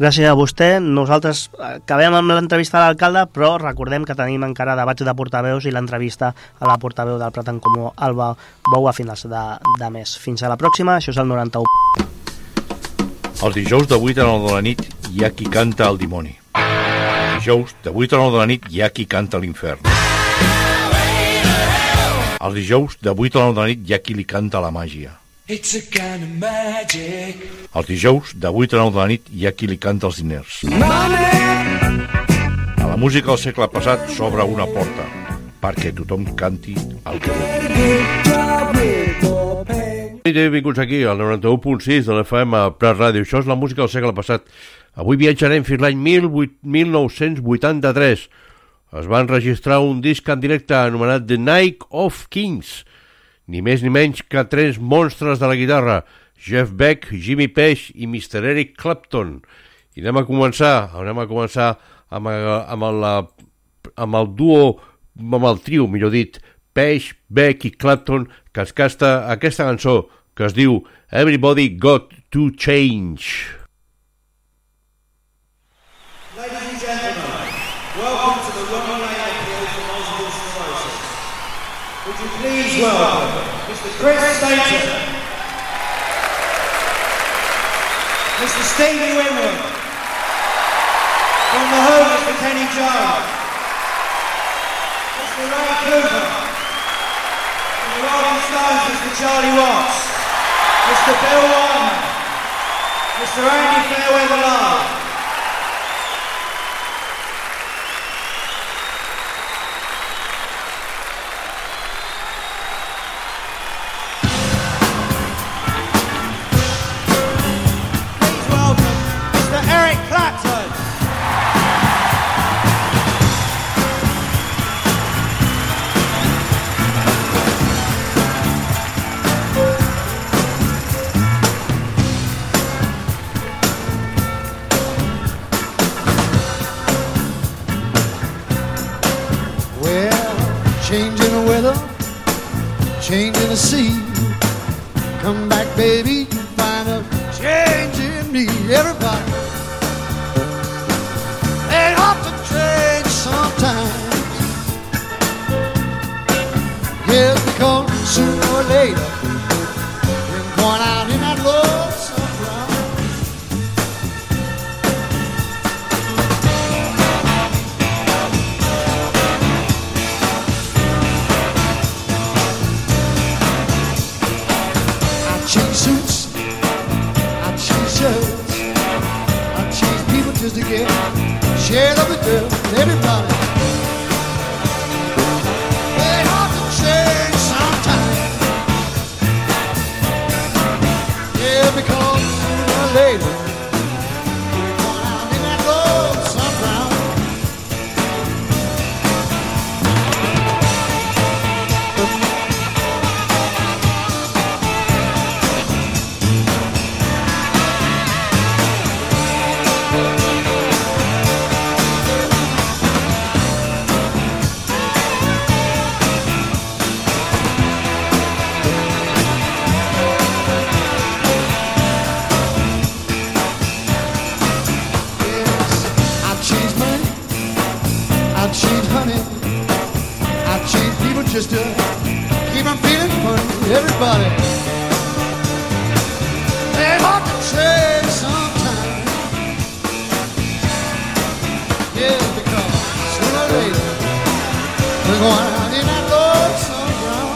Gràcies a vostè. Nosaltres acabem amb l'entrevista a l'alcalde, però recordem que tenim encara debats de portaveus i l'entrevista a la portaveu del Prat en Comú, Alba Bou, a finals de mes. Fins a la pròxima, això és el 91. Els dijous de 8 a 9 de la nit hi ha qui canta el dimoni. Dijous de 8 a 9 de la nit hi ha qui canta l'infern. Els dijous de 8 a 9 de la nit hi ha qui li canta la màgia. It's a kind of magic. Els dijous de 8 a 9 de la nit hi ha qui li canta els diners. Money. A la música del segle passat s'obre una porta perquè tothom canti el que vulgui. Benvinguts aquí al 91.6 de l'FM Prat Ràdio. Això és la música del segle passat. Avui viatjarem fins l'any 1983. Es va enregistrar un disc en directe anomenat The Night of Kings. Ni més ni menys que 3 monstres de la guitarra, Jeff Beck, Jimmy Page i Mr. Eric Clapton. I anem a començar amb el duo, amb el trio, millor dit, Page, Beck i Clapton, que es canta aquesta cançó que es diu Everybody Got to Change. Ladies and gentlemen, welcome to the Ronnie Lane Appeal for Multiple Sclerosis. Would you please welcome Mr. Chris Staton, Mr. Stevie Winwood, from the Who, Mr. Kenny Jones, Mr. Ray Cooper, from the Rolling Stones, Mr. Charlie Watts, Mr. Bill Wyman, Mr. Andy Fairweather Love. Eric Clapton. Well, changing the weather, changing the sea. Come back, baby, you find a change in me. Everybody. They ought to change sometimes. Yeah, because sooner or later you're going out in that lonesome ground. I change suits, I change shirts, I change people just to get share of the girl, everybody. They ought to change sometime. Yeah, because sooner or later we're going out in that lonesome ground. Just to keep them feeling funny, everybody. They ought to change sometime. Yeah, because sooner or later we're going out in that lonesome ground.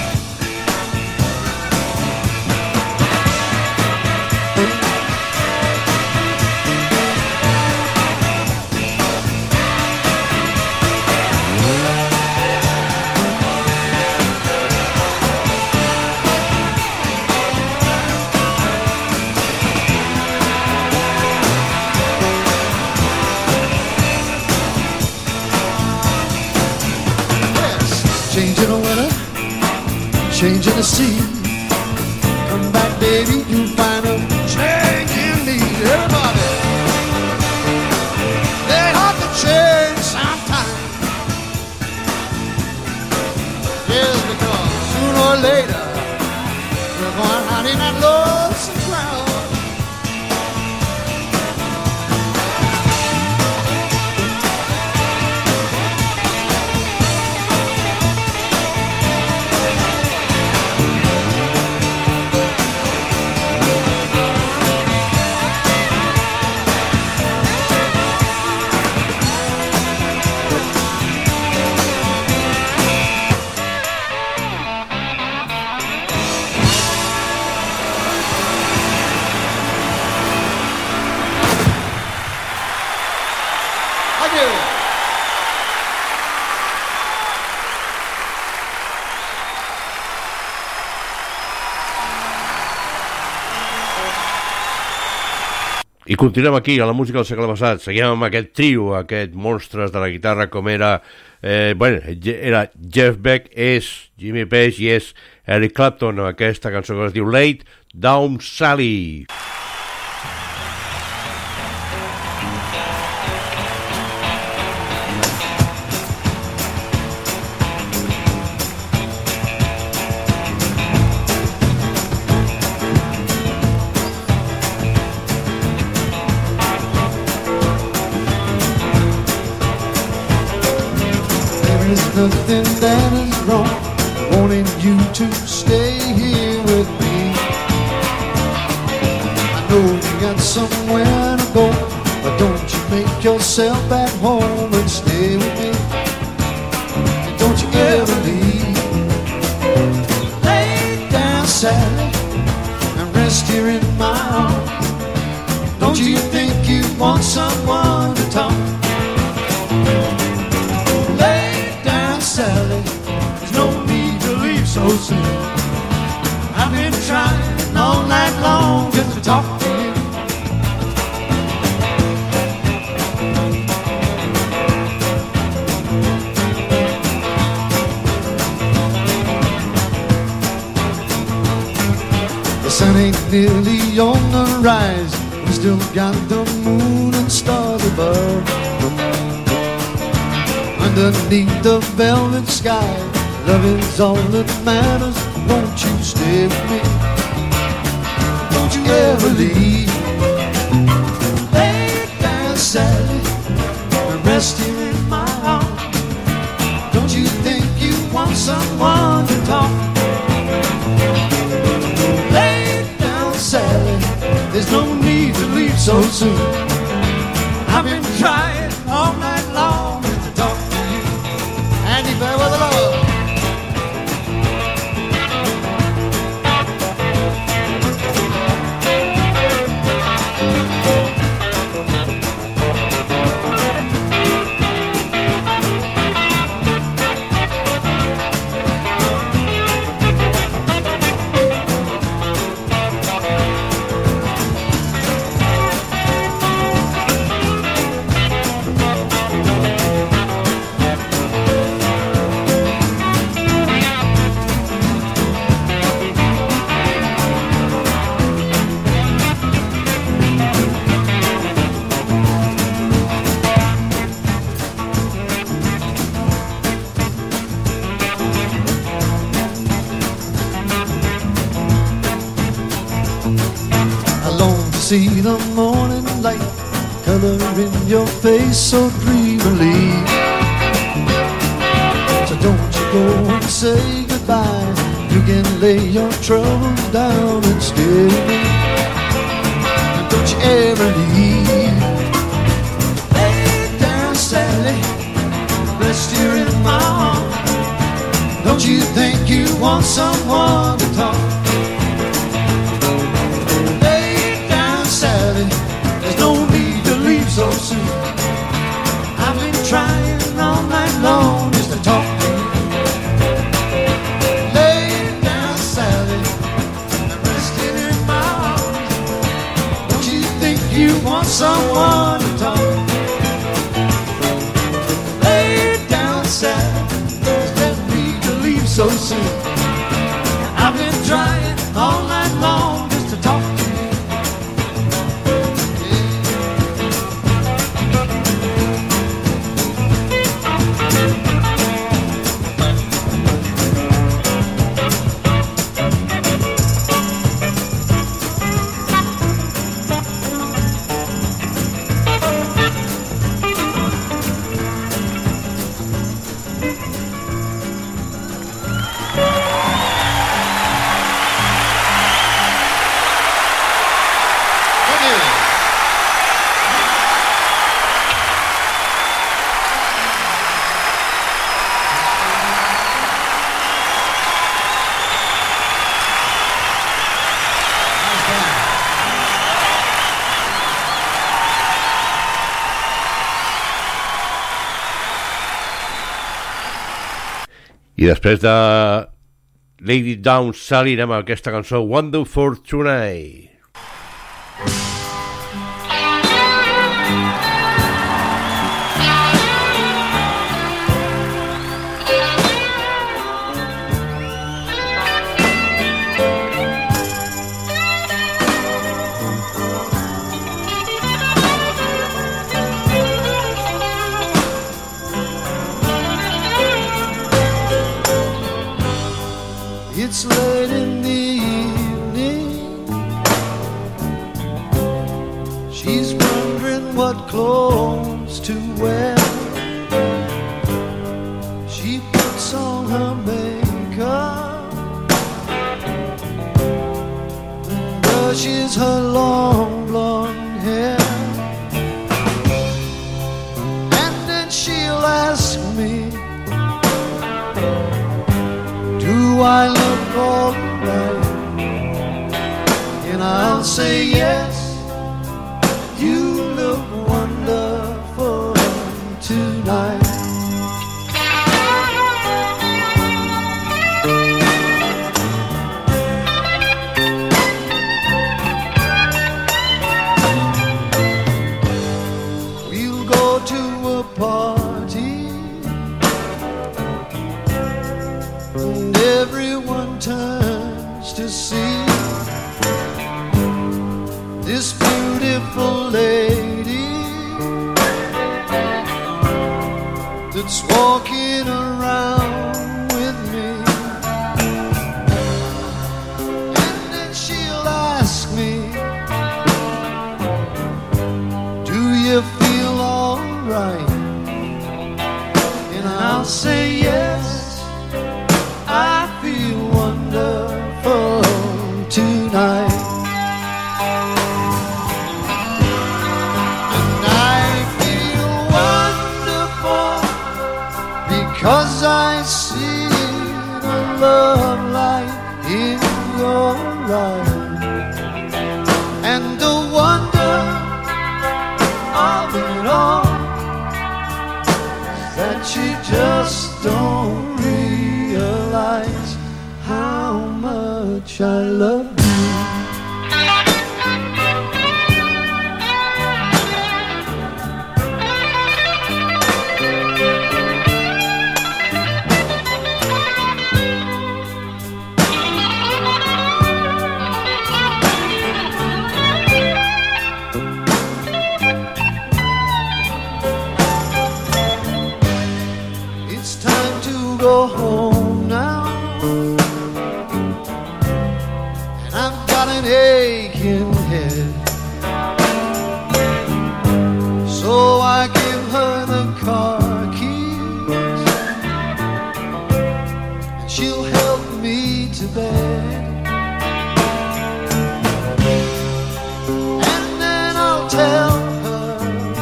Changing the weather, changing the sea. Come back, baby, you'll find a change in me. Everybody, they ought to change sometime. Yes, because sooner or later we're going out in that lonesome crowd. Continuem aquí, a la música del segle passat. Seguim amb aquest trio, aquests monstres de la guitarra, com era... era Jeff Beck, és Jimmy Page i és Eric Clapton, amb aquesta cançó que es diu Lay Down Sally. Nothing that is wrong, wanting you to stay here with me. I know you got somewhere to go, but don't you make yourself at home and stay with me. And don't you ever leave. Lay down, Sally, and rest here in my arms. Don't you think you want someone to talk? Sally, there's no need to leave so soon. I've been trying all night long just to talk to you. The sun ain't nearly on the rise. We still got the moon and stars above. Underneath the velvet sky, love is all that matters. Won't you stay with me? Don't you ever leave. Lay down, Sally, and rest here in my arms. Don't you think you want someone to talk? Lay down, Sally, there's no need to leave so soon. I've been trying all night long to talk. Andy Fairweather with love. See the morning light color in your face so dreamily. So don't you go and say goodbye. You can lay your troubles down and stay with me. And don't you ever leave. Lay down, Sally, rest here in my arms. Don't you think you want someone to talk? There's no need to leave so soon. I've been trying all night long just to talk to you. Lay down, Sally, and rest in my arms. Don't you think you want someone to talk? Lay down, Sally, there's no need to leave so soon. I've been trying all night long just to talk to you. I després de Lay Down Sally anem a aquesta cançó Wonderful Tonight. She's wondering what clothes to wear. She puts on her makeup, brushes her long blonde hair, and then she'll ask me, do I look alright? And I'll say yes, you look wonderful tonight. We'll go to a party and everyone turns to see this beautiful lady that's walking around with me. And then she'll ask me, do you feel alright? And I'll say yes, I feel wonderful tonight. Cause I see the love light in your eyes, and the wonder of it all is that you just don't realize how much I love you. Go home now, and I've got an aching head, so I give her the car keys, and she'll help me to bed, and then I'll tell her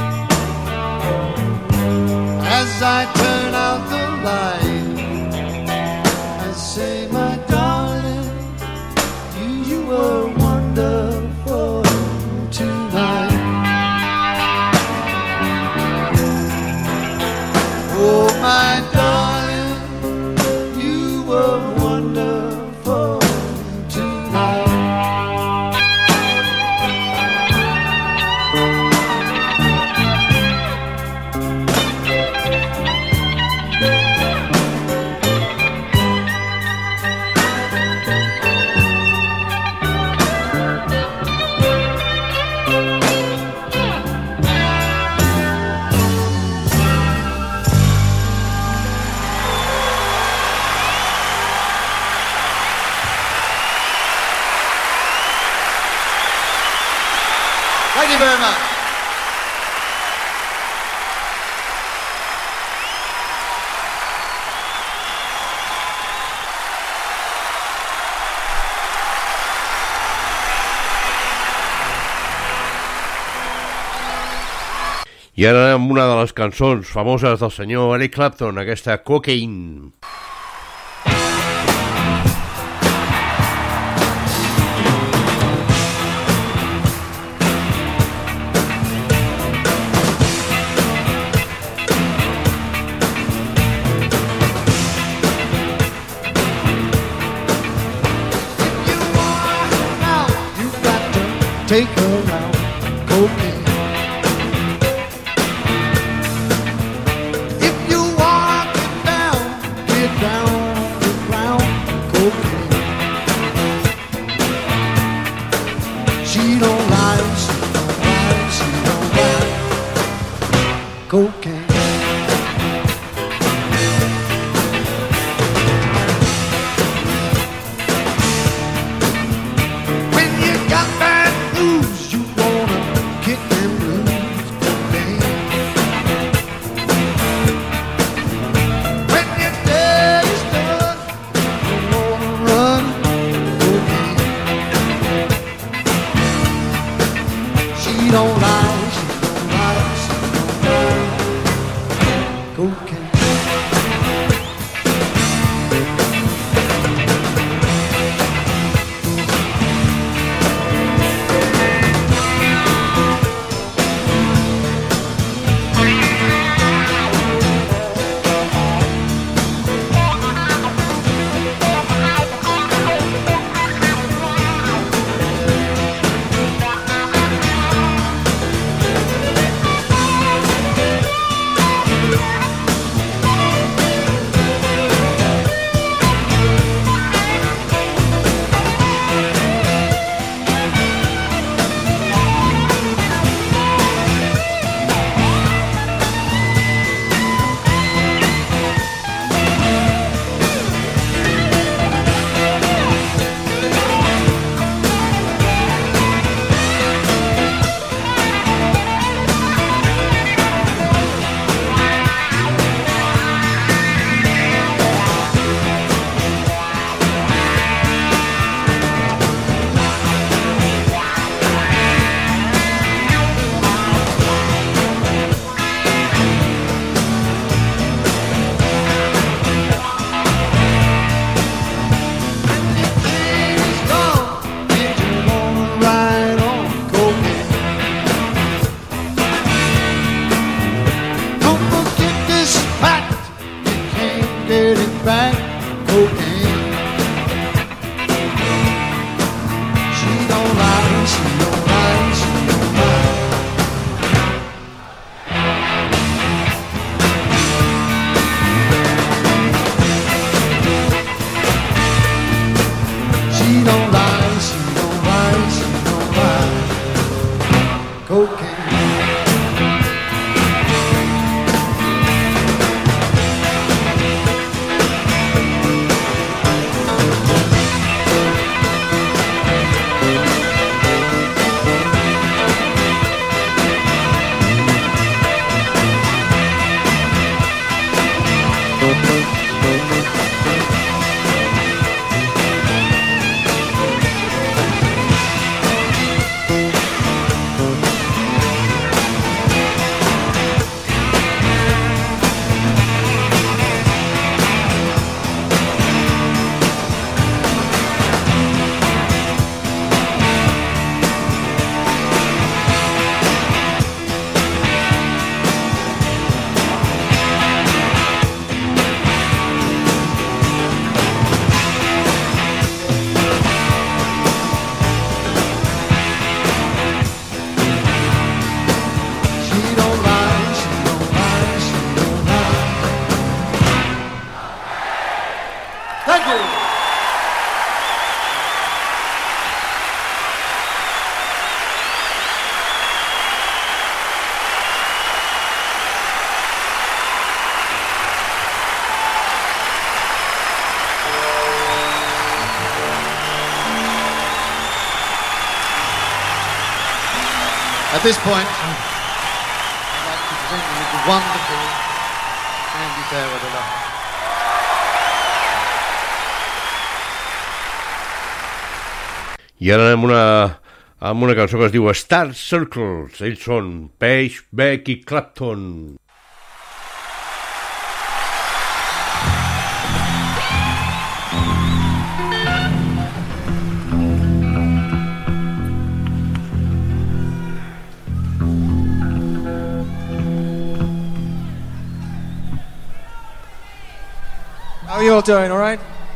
as I turn out the light, say, my darling, you were wonderful tonight. Oh, my darling, you were wonderful tonight. Thank you very much. I ara amb una de les cançons famoses del senyor Eric Clapton, aquesta Cocaine. Take her out, cocaine. If you want get down the ground, cocaine. She don't lie, she don't lie, she don't lie. Cocaine. When you got bad news, cocaine. At this point, I'd like to present you with the wonderful Andy Fairweather. I ara amb una cançó que es diu Star Circles. Ells són Page, Beck i Clapton. How are you all doing, all right?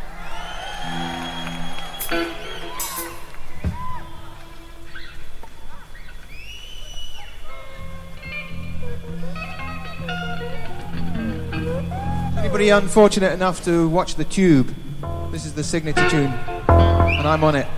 Anybody unfortunate enough to watch The Tube? This is the signature tune, and I'm on it.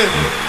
you.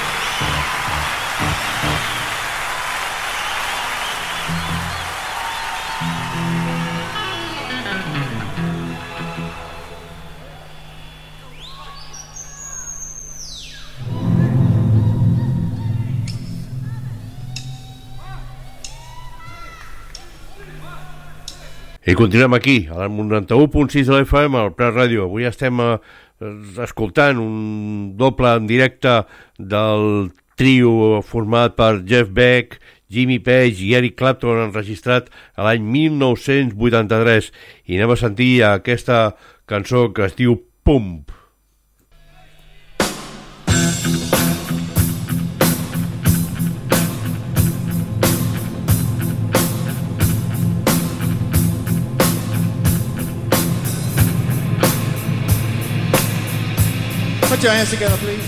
I continuem aquí, al 91.6 de l'FM, al Prat Ràdio. Avui estem escoltant un doble en directe del trio format per Jeff Beck, Jimmy Page i Eric Clapton, enregistrat a l'any 1983. I anem a sentir aquesta cançó que es diu Pump. Put your hands together, please.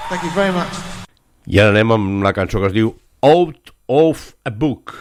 Thank you very much. I ara anem amb la cançó que es diu Out of a Book.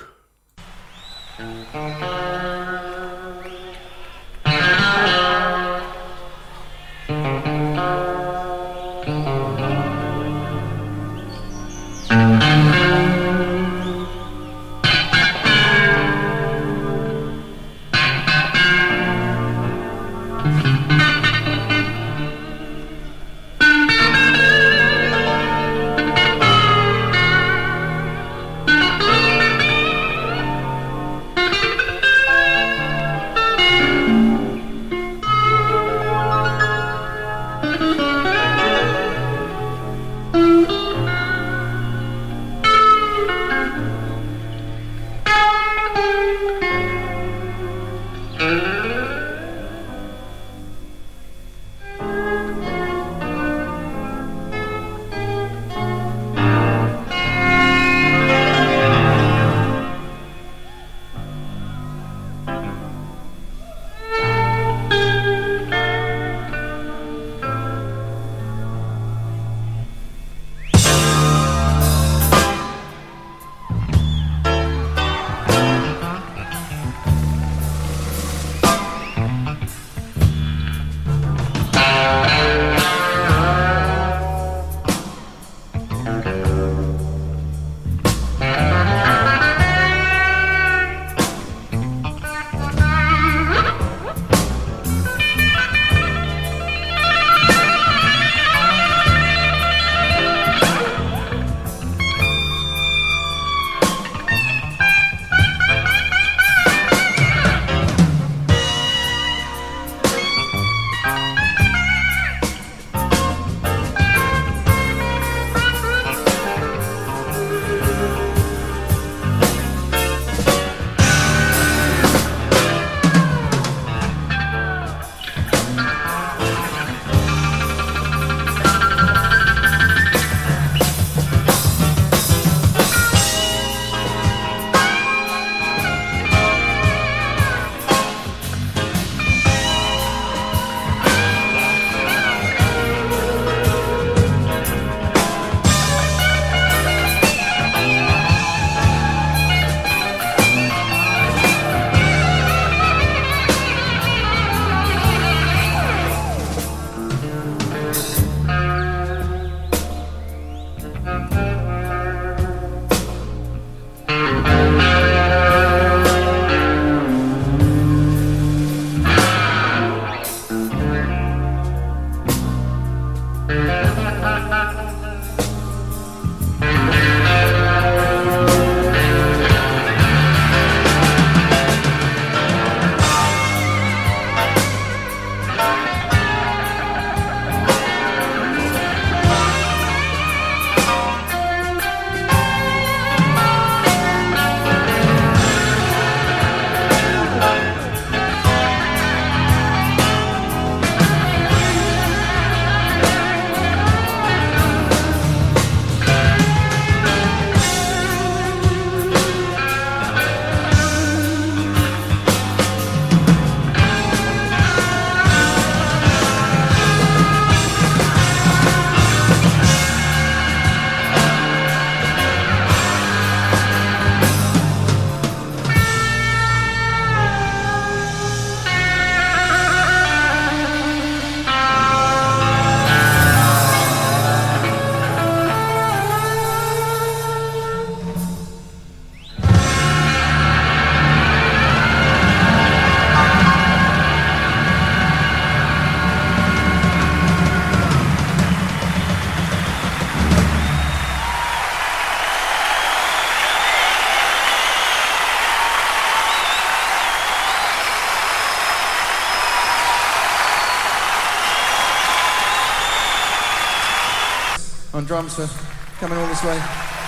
On drums for coming all this way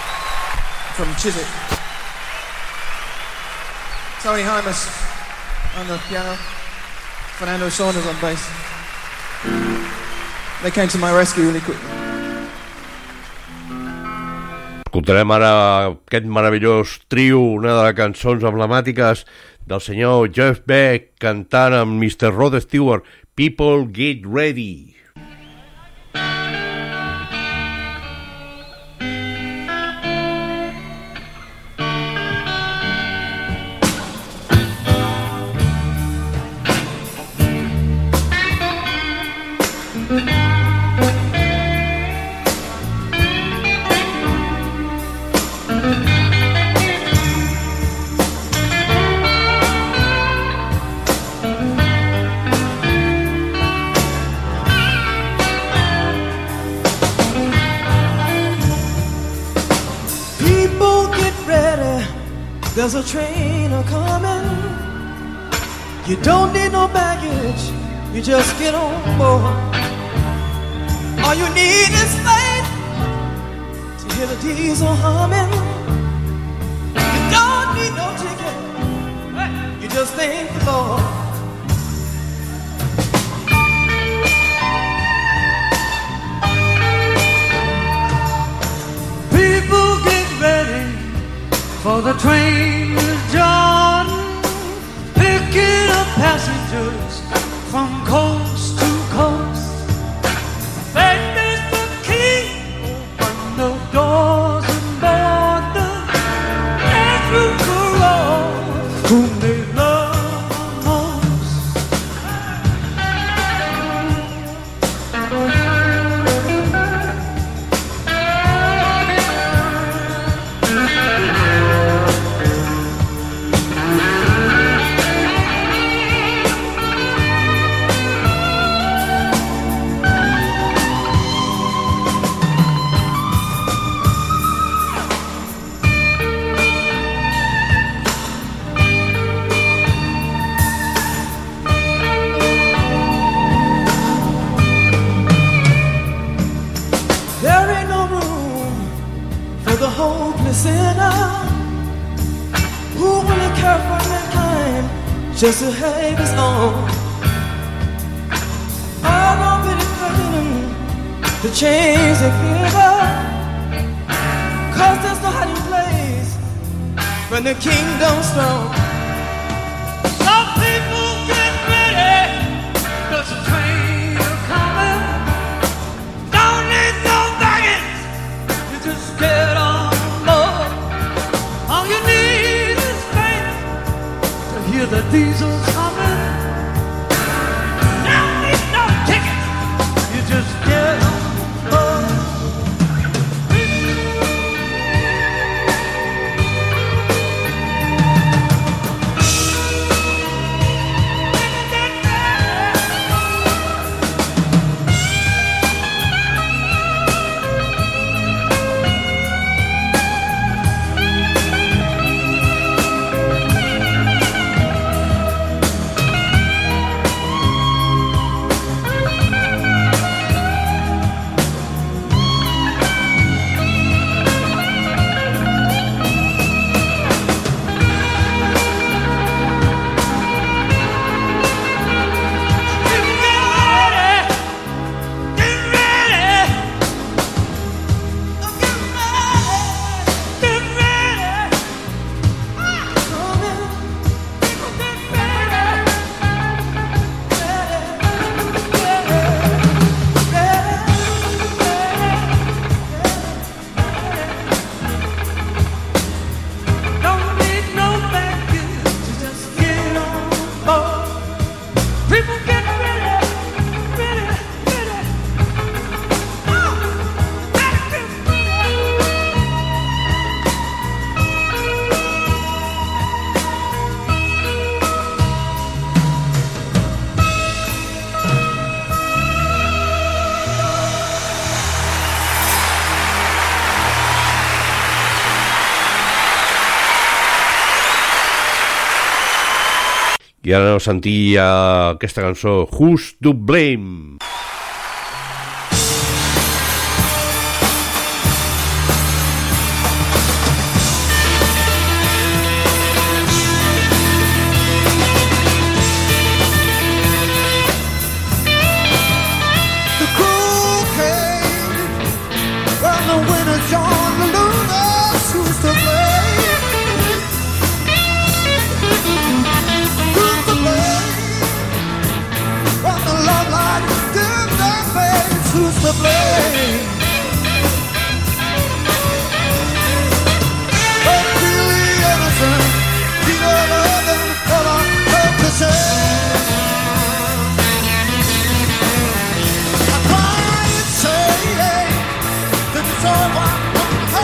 from Chiswick. Tony Hymas on the piano, Fernando Saunders on bass. They came to my rescue really quickly. Escoltarem ara aquest meravellós trio, una de les cançons emblemàtiques del senyor Jeff Beck cantant amb Mr. Rod Stewart, People Get Ready. There's a train a-coming. You don't need no baggage. You just get on board. All you need is faith to hear the diesel humming. You don't need no ticket. You just thank the Lord. People get ready for the train to Jordan, picking up passengers from coast to coast. That is the key. Open the doors and board them, and through the road whom they love most. There ain't no room for the hopeless sinner who will care for mankind just to have his own. I don't really him the chains they give up, 'cause there's no hiding place when the kingdom's strong. Some people get ready, there's a train a-coming. Don't need no baggage, you just get on board. All you need is faith to hear the diesels humming. Don't need no ticket, you just get on board. I ara aneu a sentir aquesta cançó, Who's to Blame? The cool came when the winner joined the losers. Who's to blame? Who's to blame? When the love light dims their face. Who's to blame? But really innocent, people love and full of purposes. I cry and say, hey, that it's all right.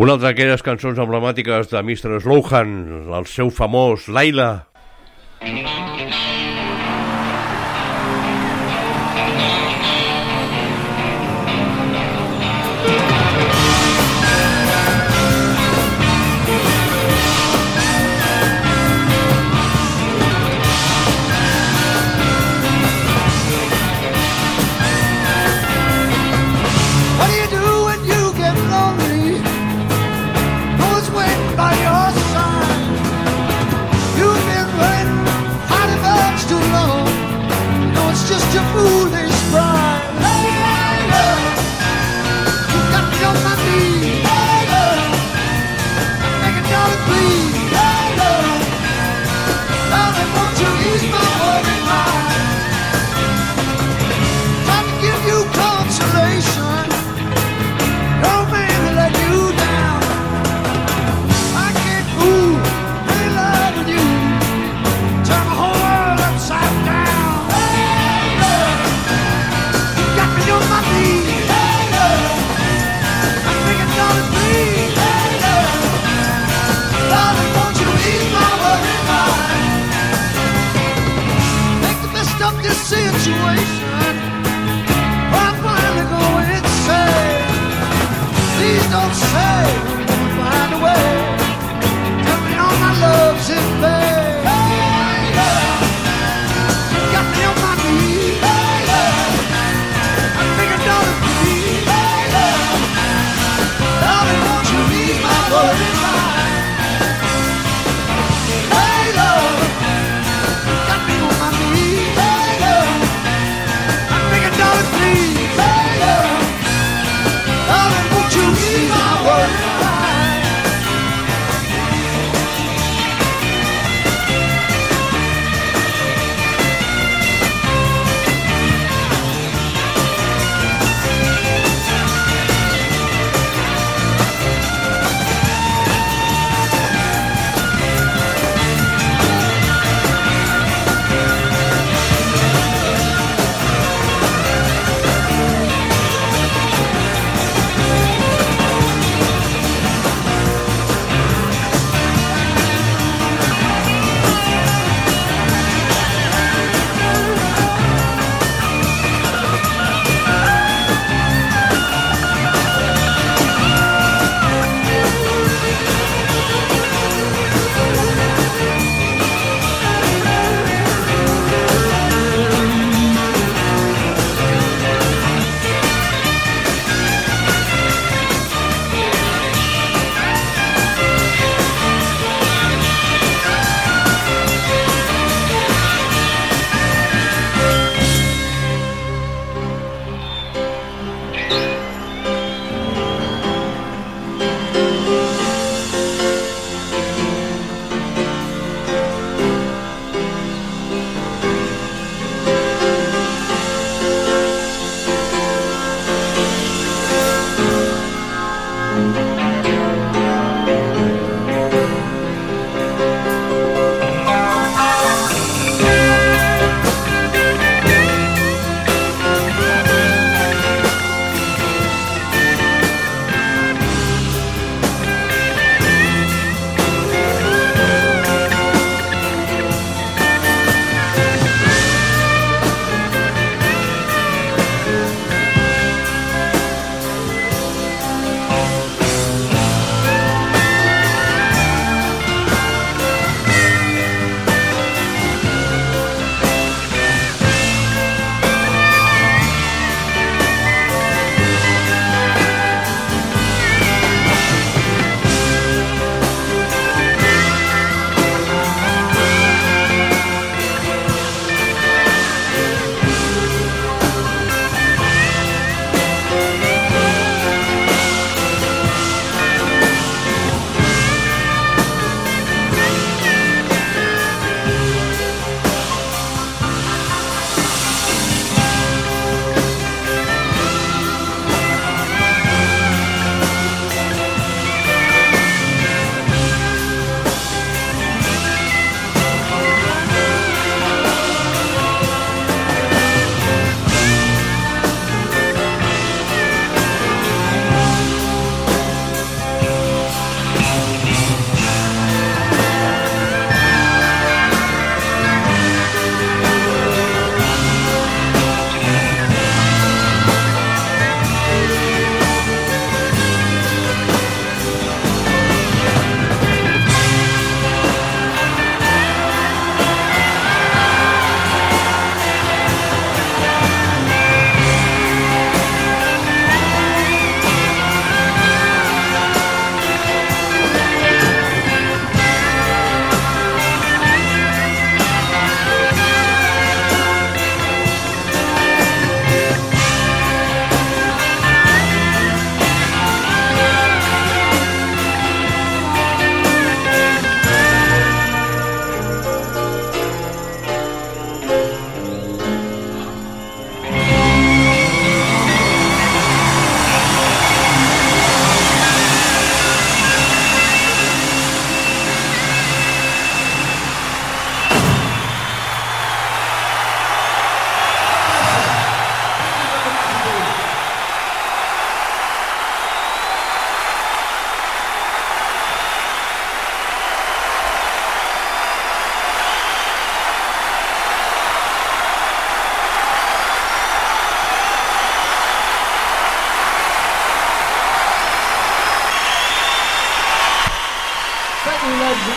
Una altra d'aquelles cançons emblemàtiques de Mr. Slowhan, el seu famós Laila.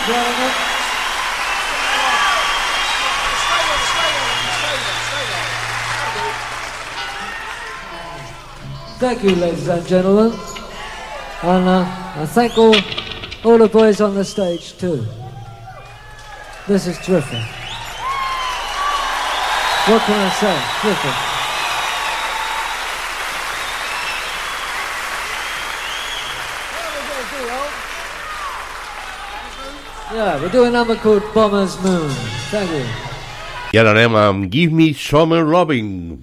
gentlemen. Thank you, ladies and gentlemen. And I thank all the boys on the stage too. This is terrific. What can I say? Terrific. Yeah, we're doing a number called Bomber's Moon. Thank you. I ara anem amb Give Me Summer Loving.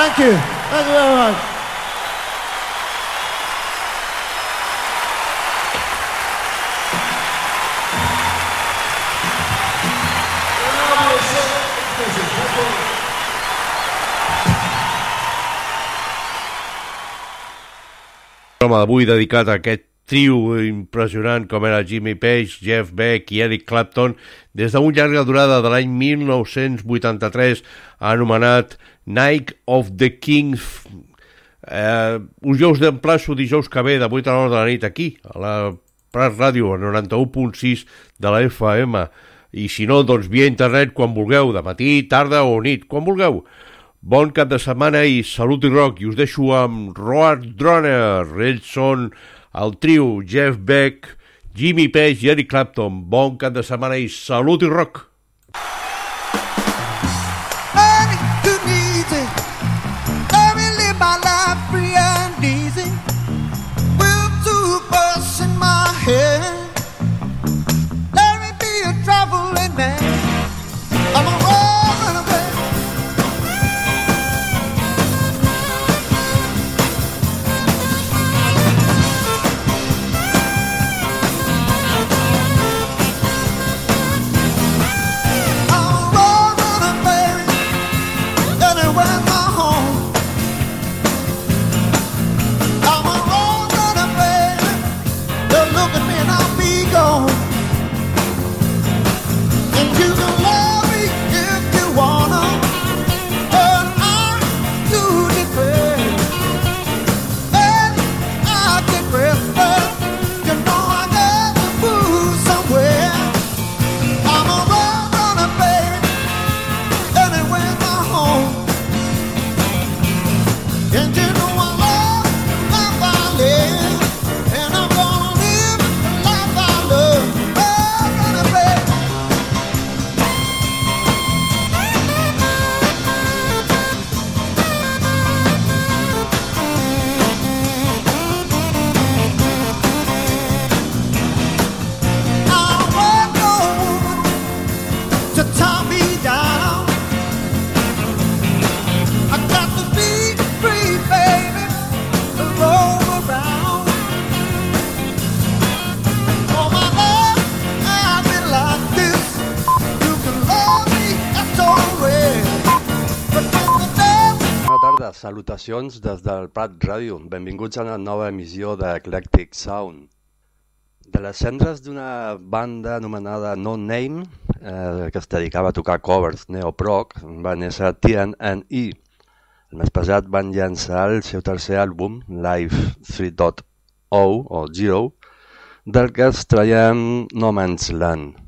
Thank you. Thank you very much. Programa d'avui dedicat a aquest trio impressionant com era Jimmy Page, Jeff Beck i Eric Clapton des d'un llarga durada de l'any 1983 anomenat Night of the Kings. Us jo us d'emplaço dijous que ve de 8 a 9 de la nit aquí a la Prat Ràdio, a 91.6 de la FM, i si no, doncs via internet quan vulgueu, de matí, tarda o nit, quan vulgueu. Bon cap de setmana i salut i rock, i us deixo amb Roadrunner. Ells són el trio Jeff Beck, Jimmy Page i Eric Clapton. Bon cap de setmana i salut i rock. Salutacions des del Prat Ràdio. Benvinguts a una nova emissió d'Eclectic Sound. De les cendres d'una banda anomenada No Name, que es dedicava a tocar covers neoproc, va néixer TNE. El mes passat van llançar el seu tercer àlbum, Live 3.0 o 0, del que es traiem No Man's Land.